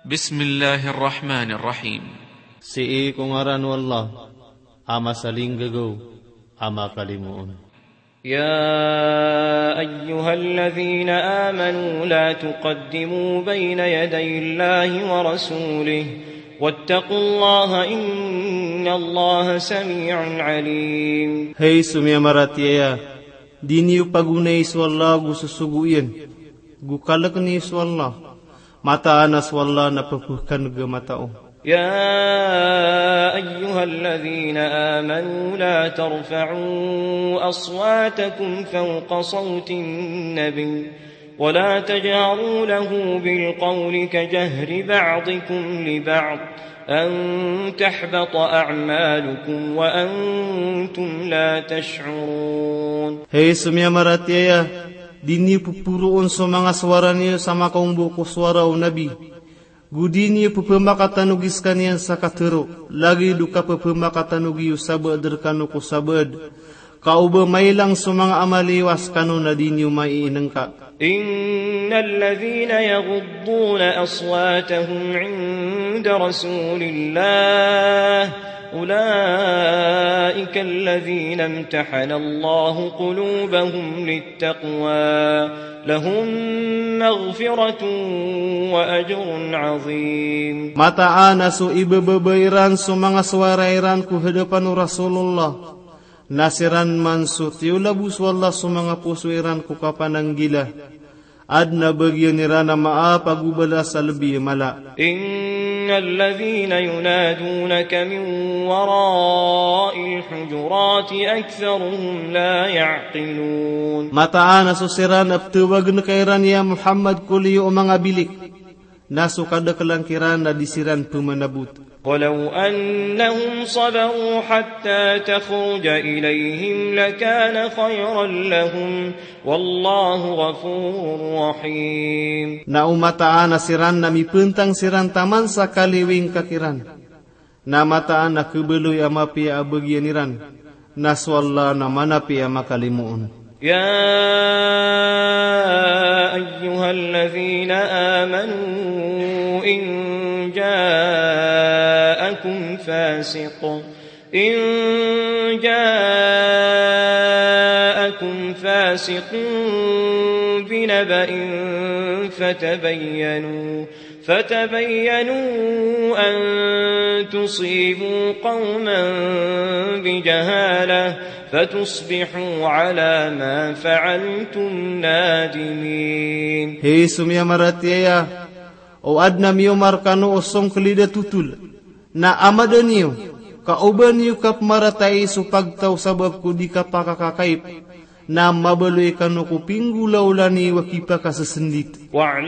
بسم الله الرحمن الرحيم. Si kung aran wallah, ama saling gagaw, ama kalimuon. يا أيها الذين آمنوا لا تقدموا بين يدي الله ورسوله واتقوا الله إن الله سميع عليم. Hey sumya maratiya, diniyo pagunay swalla gususuguyan, gukalak ni swalla. Mata anas wala napapukan gamatao. يا أيها الذين آمنوا لا ترفعوا أصواتكم فوق صوت النبي ولا تجهروا له بالقول كجهر بعضكم لبعض أن تحبط أعمالكم وأنتم لا تشعرون. Hey sumya maratiya, dini pupuruon sa mga swara niyo sama kaong buko swara o nabi. Gudi niyo pupumakatanugi kaniyan sa katero. Lagi duka pupumakatanugi sabad kanu ko sabad. Kauba may lang sa mga amaliwas kanu na di niyo maiinang ka. إن الذين يغضون أصواتهم عند رسول الله أولئك الذين امتحن الله قلوبهم للتقوى لهم مغفرة وأجر عظيم. Mataan aso ibababayran sa mga swarairan ko hadapan Rasulullah. Nasiran man so tiulabus wallah sa mga pusuiran ko kapananggila. Adna bagyan nira na maapagubala sa labi mala. إن الذين ينادونك من وراء الحجرات أكثرهم لا يعقلون. Mataan aso siran aptuwag na kairan ya Muhammad kuliyo o mga bilik. Naso kada kalangkiran na disiran pumanabut. ولو أنهم صبروا حتى تخرج إليهم لكان خيرا لهم والله غفور رحيم. Na umataan na siran na mipuntang siran taman sa kaliwing kakiran. Na mataan na kubeloy amapi abagyaniran. Naswalla na manapi amakalimuon. يا أيها الذين آمنوا إن جاءكم فاسق بنبأ فتبينوا أن تصيبوا قوما بجهالة فتصبحوا على ما فعلتم نادمين. Hey sumya maratiya, o adna miyo markano osong kalida tutul, na amada niyo, kauban niyo kap maratay supagtaw sabab ko di ka pakakakaip, na mabaloy kano ko pinggulaw lani wakipa kasasendit.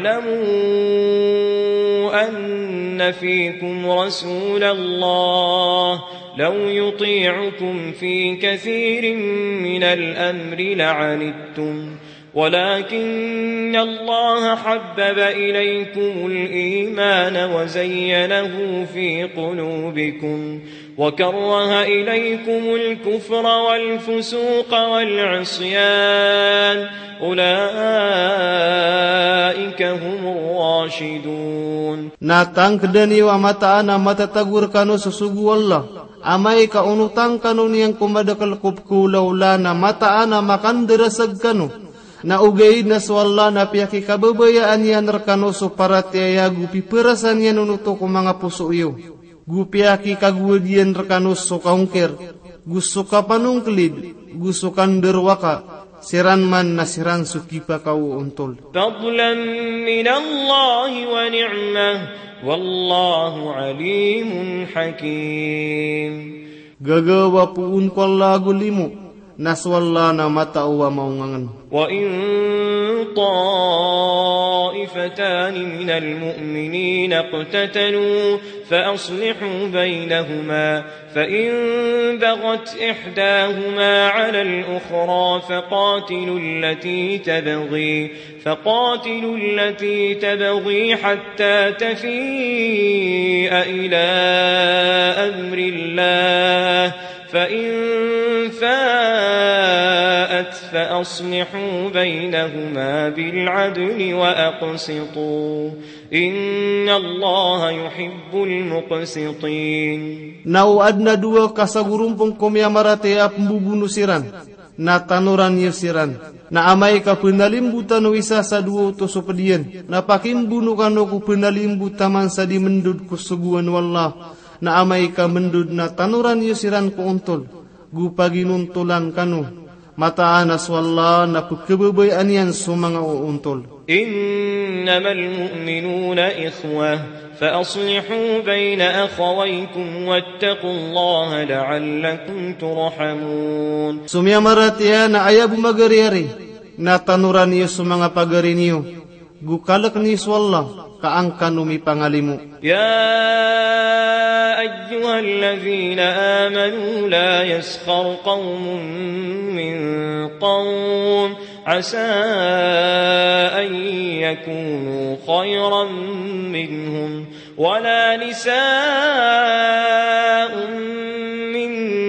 واعلموا أن فيكم رسول الله لو يطيعكم في كثير من الأمر لعنتم ولكن الله حبب إليكم الإيمان وزينه في قلوبكم وكره إليكم الكفر والفسوق والعصيان أولئك هم الراشدون. Natang kedani wa mataan na matatagur kano susugu Allah. Amay kaunutang kano niyang kumadakal kupkulaw la na mataan na makandirasag kano. Na ugay na swalla na piyaki kababayaan yan rakano so parataya gupi perasan yan unuto ko mga puso iyo. Gupiaki kagudian rakano so kaungker. Gusto ka panungklid. Gusto kan derwaka. Siran man na siran sukipa kau untol. فضلا من الله ونعمة والله عليم حكيم. Gagawa puun ko lagu limu. Naswalla na matauwa maungangan. وإن طائفتان من المؤمنين اقتتلوا فأصلحوا بينهما فإن بغت إحداهما على الأخرى فقاتلوا التي تبغي حتى تفيء إلى أمر الله فإن فاءت فأصلحوا بينهما بالعدل وأقسطوا إن الله يحب المقسطين. Nau adna dua kasagurumpong komia marate ap mbubunuh siran, na tanuran siran, na amai ka penalimbutan wisa sa duo to sopedian, na pakim bunuh kano ku penalimbu taman sa di mendud ku suguan wallah, na amai ka mendud na tanuran siran ku untol, gu pagi nuntulan kano, mata anas wallah na pekebebay anian sumanga untol. إنما المؤمنون إخوة فأصلحوا بين أخويكم واتقوا الله لعلكم ترحمون. Sumia maratia na ayabu magariari na tanuran niyo sumanga pagari niyo gukalak ni swalla kaangkan umi pangalimu. يا أيها الذين آمنوا لا يسخر قوم من قوم عسى أن يكونوا خيرا منهم ولا نساء من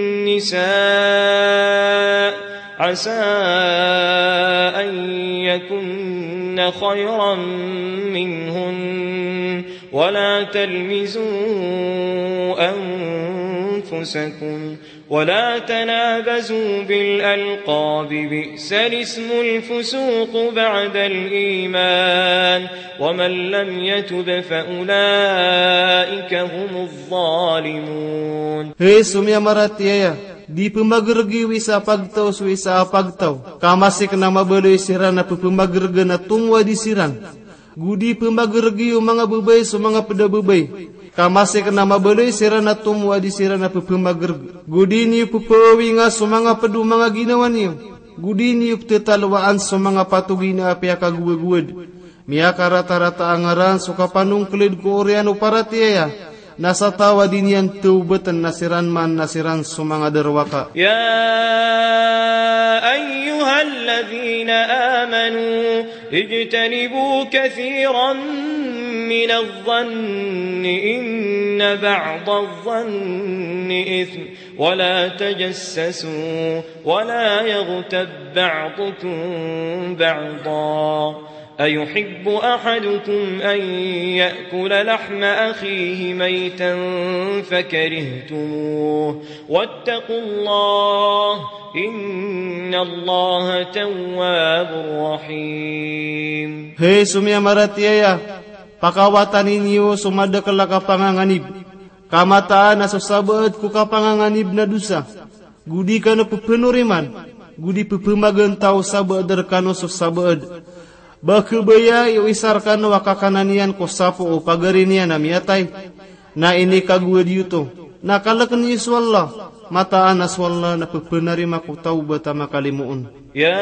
نساء عسى أن يكن خيرا منهن ولا تلمزوا أنفسكم ولا تنابزوا بالألقاب بئس الاسم الفسوق بعد الإيمان ومن لم يتب فأولئك هم الظالمون. Hei sumia maratiaya di pemagergi wisa pagtaw wisa pagtaw kamasik na mabeloy siran na pemagerga na tungwa di siran gudi pemagergi mga bubay so mga pedabubay kamasik na mabeloy siran na tungwa di siran na pemagerga gudi niyo pupawi nga so mga pedu mga ginawa niyo gudi niyo tetalwaan so mga patugi na apya kaguwagwad miyaka rata-rata angaran so kapanung kelid ko oriano paratiaya nasa tawa din yan tubatan nasiran man nasiran sumanga derwaka. Ya ayyuhalladhina amanu ijtanibu kathiran min adh-dhanni inna ba'da adh-dhanni ithm wa la tajassasu wa la yaghtab ba'dukum ba'da. أيحب أحدكم أن يأكل لحم أخيه ميتا فكرهتموه واتقوا الله إن الله تواب رحيم. Hei sumia maratiaya pakawatan ninyo sumada kala kapanganganib kamataan na sasabaad ku kapanganganib na dusa gudi ka na pupenuriman gudi pupemagentaw sabaadar kano sasabaad bakubaya iwisar kano wakakananian ko sapo o pagarinian na miyatay na ini kaguad yuto na kalakan ni swalla mataan na swalla na pupenarima ko tawbata makalimuon. Ya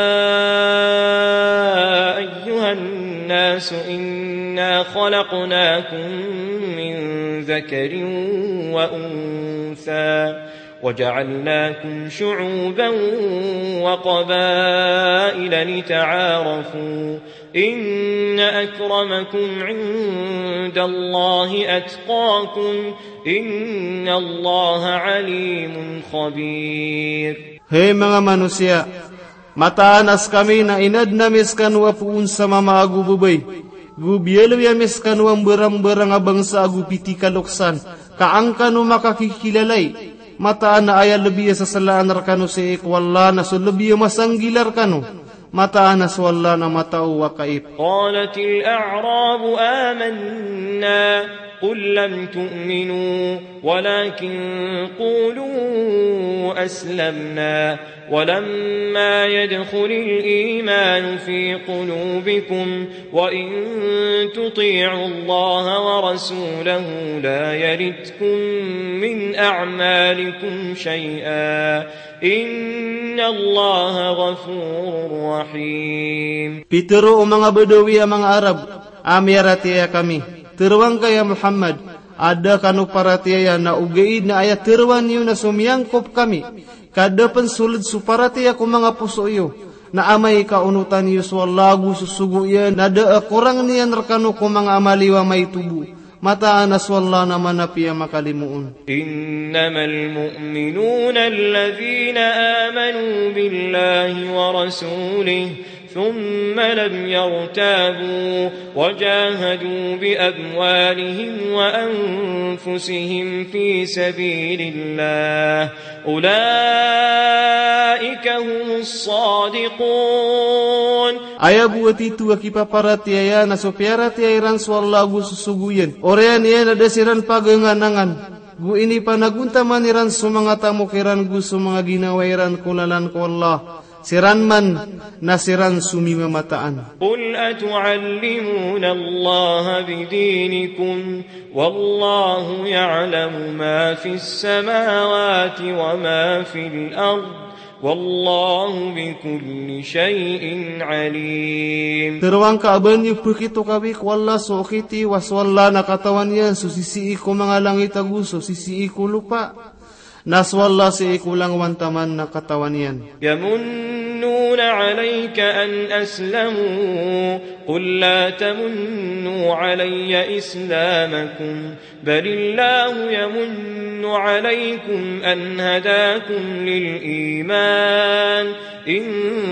ayyuhan nasu inna khalaqnakum min dhakarin wa untha وجعلناكم شعوبا وقبائل لتعارفوا إن أكرمكم عند الله أتقاكم إن الله عليم خبير. Hei mga manusia, mataanas kami na inad na miskan wapuun sa mamaagu bubay. Gubyelo ya miskan wang berang-berang abang sa agu piti kaluksan, kaangkan o makakikilalay. Mataan na aya lebih sa salaan rakano si ikwalla na so lebih masanggilar kano mataan na swalla na matao wa kaip. Qalatil a'rabu amanna قل لم تؤمنوا ولكن قولوا أسلمنا ولما يدخل الإيمان في قلوبكم وإن تطيعوا الله ورسوله لا يلتكم من أعمالكم شيئا إن الله غفور رحيم. Pitero mga Bedawi mga Arab amiratiya kami terwang kaya Muhammad ada kanu paratiya na ugaid na ayat terwan niyo na sumiyangkop kami kada pensulid suparatiya ko mga puso iyo na amay kaunutan niyo swalagu susugu iya na da kurang niyan rakano ko mga amaliwa may tubu mataan aswalla na manapiya makalimuon. Innamal mu'minuna alladhina amanu billahi wa rasulihi ثم لم يرتابوا وجاهدوا بأموالهم وأنفسهم في سبيل الله أولئك هم الصادقون. Aya buat itu akipaparatiaya na sopiaratiairan swallahu susuguyan. Orean yan adasiran paganganangan. Gu ini panaguntamaniran sumangatamukiran gu sumangaginawiran kulalan ko Allah. Siran man na siran sumimamataan. Qul atu'allimuna Allah bidinikum wallahu ya'lamu ma fis samawati wa ma fil ard wallahu bikulli shay'in alim. Teruang kaaban yu begitu kabik walla sokiti waswalla nakatawan yan susisi iku mga langit aguso sisi iku lupa. Naswalla si ikulang wantaman na katawan yan. Yamunnuna alayka an aslamu qul la tamunnu alayya islamakum balillahu yamunnu alaykum an hadakum lil iman in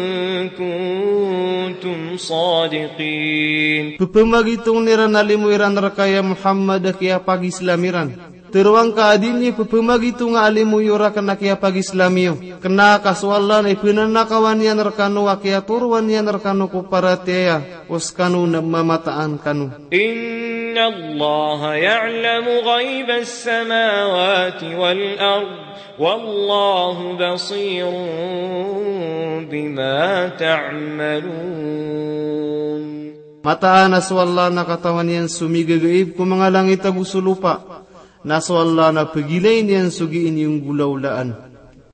kuntum sadiqin. Pupamagitong niran alimu iran rakaya Muhammad kaya pag-islamiran. Teruang kaadini pupumagito nga alimu yura kana kaya pag-islamyo. Kena kaswalla na ipinanakawan yan rakano kaya turuan yan rakano ko parateya. Uskano na mamataan kanu. Inna Allah ya'lamu ghaiba as-samawati wal-ard. Wallahu basirun bima ta'malun. Mataan aswalla na katawan yan sumigagaib kung mga langit agusulupa. Naswalla na pagilain yan sugiin yung gulaulaan.